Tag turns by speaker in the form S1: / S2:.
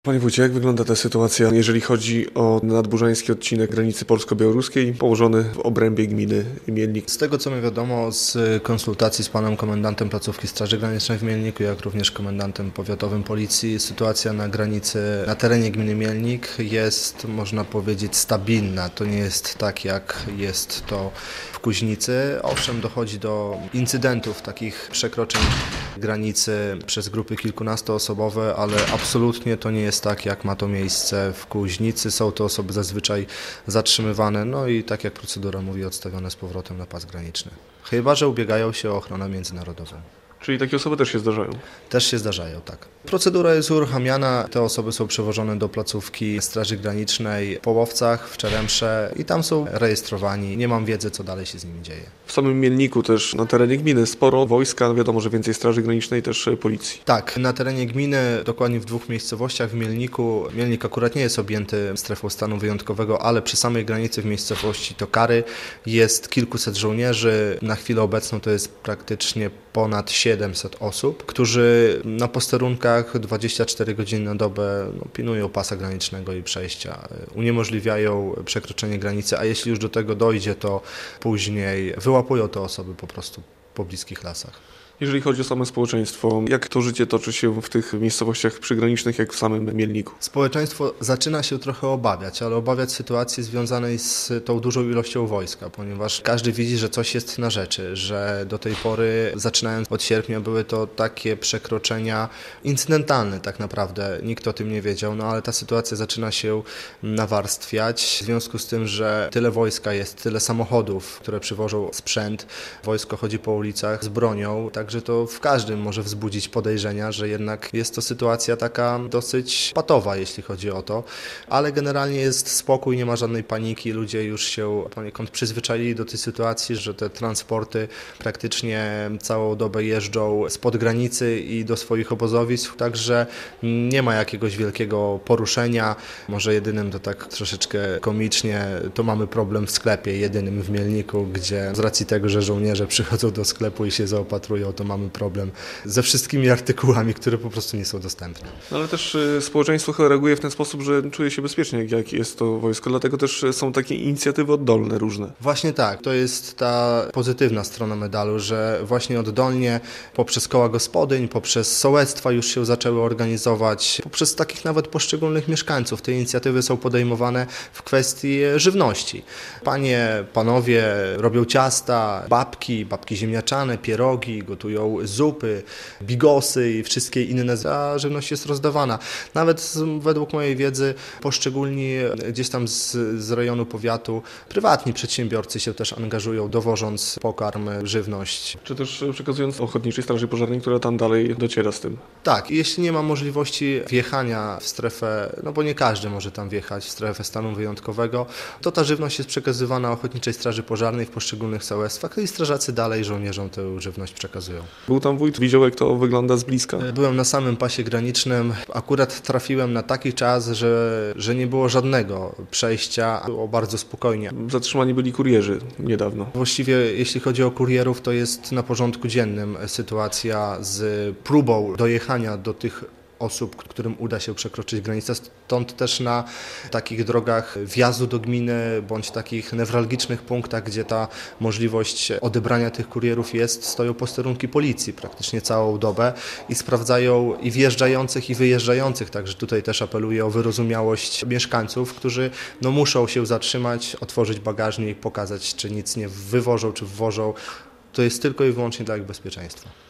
S1: Panie wójcie, jak wygląda ta sytuacja, jeżeli chodzi o nadburzański odcinek granicy polsko-białoruskiej położony w obrębie gminy Mielnik?
S2: Z tego co mi wiadomo z konsultacji z panem komendantem placówki Straży Granicznej w Mielniku, jak również komendantem powiatowym policji, sytuacja na granicy, na terenie gminy Mielnik jest, można powiedzieć, stabilna. To nie jest tak, jak jest to w Kuźnicy. Owszem, dochodzi do incydentów, takich przekroczeń granicy przez grupy kilkunastoosobowe, ale absolutnie to nie jest tak, jak ma to miejsce w Kuźnicy. Są to osoby zazwyczaj zatrzymywane, no i tak jak procedura mówi, odstawione z powrotem na pas graniczny. Chyba że ubiegają się o ochronę międzynarodową.
S1: Czyli takie osoby też się zdarzają?
S2: Też się zdarzają, tak. Procedura jest uruchamiana, te osoby są przewożone do placówki Straży Granicznej w Połowcach, w Czeremsze i tam są rejestrowani. Nie mam wiedzy, co dalej się z nimi dzieje.
S1: W samym Mielniku też, na terenie gminy, sporo wojska, wiadomo, że więcej Straży Granicznej, też policji.
S2: Tak, na terenie gminy, dokładnie w dwóch miejscowościach w Mielniku. Mielnik akurat nie jest objęty strefą stanu wyjątkowego, ale przy samej granicy w miejscowości Tokary jest kilkuset żołnierzy. Na chwilę obecną to jest praktycznie ponad 700 osób, którzy na posterunkach 24 godziny na dobę pilnują pasa granicznego i przejścia, uniemożliwiają przekroczenie granicy, a jeśli już do tego dojdzie, to później wyłapują te osoby po prostu po bliskich lasach.
S1: Jeżeli chodzi o samo społeczeństwo, jak to życie toczy się w tych miejscowościach przygranicznych, jak w samym Mielniku?
S2: Społeczeństwo zaczyna się trochę obawiać, ale obawiać sytuacji związanej z tą dużą ilością wojska, ponieważ każdy widzi, że coś jest na rzeczy, że do tej pory, zaczynając od sierpnia, były to takie przekroczenia incydentalne tak naprawdę. Nikt o tym nie wiedział, no ale ta sytuacja zaczyna się nawarstwiać w związku z tym, że tyle wojska jest, tyle samochodów, które przywożą sprzęt, wojsko chodzi po ulicach z bronią, także to w każdym może wzbudzić podejrzenia, że jednak jest to sytuacja taka dosyć patowa, jeśli chodzi o to, ale generalnie jest spokój, nie ma żadnej paniki, ludzie już się poniekąd przyzwyczaili do tej sytuacji, że te transporty praktycznie całą dobę jeżdżą spod granicy i do swoich obozowisk, także nie ma jakiegoś wielkiego poruszenia, może jedynym to tak troszeczkę komicznie, to mamy problem w sklepie, jedynym w Mielniku, gdzie z racji tego, że żołnierze przychodzą do sklepu i się zaopatrują, to mamy problem ze wszystkimi artykułami, które po prostu nie są dostępne.
S1: No ale też społeczeństwo chyba reaguje w ten sposób, że czuje się bezpiecznie, jak jest to wojsko, dlatego też są takie inicjatywy oddolne różne.
S2: Właśnie tak, to jest ta pozytywna strona medalu, że właśnie oddolnie poprzez koła gospodyń, poprzez sołectwa już się zaczęły organizować, poprzez takich nawet poszczególnych mieszkańców. Te inicjatywy są podejmowane w kwestii żywności. Panie, panowie robią ciasta, babki ziemniaczane, pierogi, gotują zupy, bigosy i wszystkie inne, a żywność jest rozdawana. Nawet według mojej wiedzy poszczególni gdzieś tam z rejonu powiatu prywatni przedsiębiorcy się też angażują, dowożąc pokarm, żywność.
S1: Czy też przekazując Ochotniczej Straży Pożarnej, która tam dalej dociera z tym?
S2: Tak, jeśli nie ma możliwości wjechania w strefę, no bo nie każdy może tam wjechać w strefę stanu wyjątkowego, to ta żywność jest przekazywana Ochotniczej Straży Pożarnej w poszczególnych sołectwach i strażacy dalej żołnierzom tę żywność przekazują.
S1: Był tam wójt, widział jak to wygląda z bliska?
S2: Byłem na samym pasie granicznym, akurat trafiłem na taki czas, że nie było żadnego przejścia, było bardzo spokojnie.
S1: Zatrzymani byli kurierzy niedawno.
S2: Właściwie jeśli chodzi o kurierów, to jest na porządku dziennym sytuacja z próbą dojechania do tych osób, którym uda się przekroczyć granicę. Stąd też na takich drogach wjazdu do gminy, bądź takich newralgicznych punktach, gdzie ta możliwość odebrania tych kurierów jest, stoją posterunki policji praktycznie całą dobę i sprawdzają i wjeżdżających, i wyjeżdżających. Także tutaj też apeluję o wyrozumiałość mieszkańców, którzy muszą się zatrzymać, otworzyć bagażnik, pokazać, czy nic nie wywożą, czy wwożą. To jest tylko i wyłącznie dla ich bezpieczeństwa.